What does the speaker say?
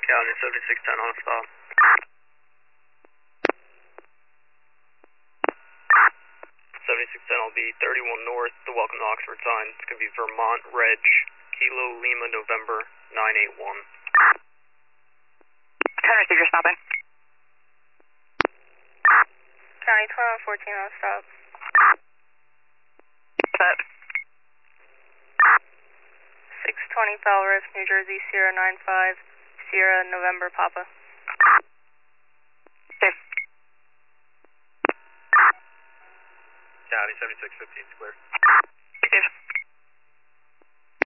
County 7610 on a stop. 7610 will be 31 north, the welcome to Oxford sign. It's going to be Vermont Reg, Kilo Lima November 981. County 6, you're stopping. County 2114 on stop. What's up? 620 Foul Rift, New Jersey, Sierra 95, Sierra November Papa. Okay. County 7615 is clear.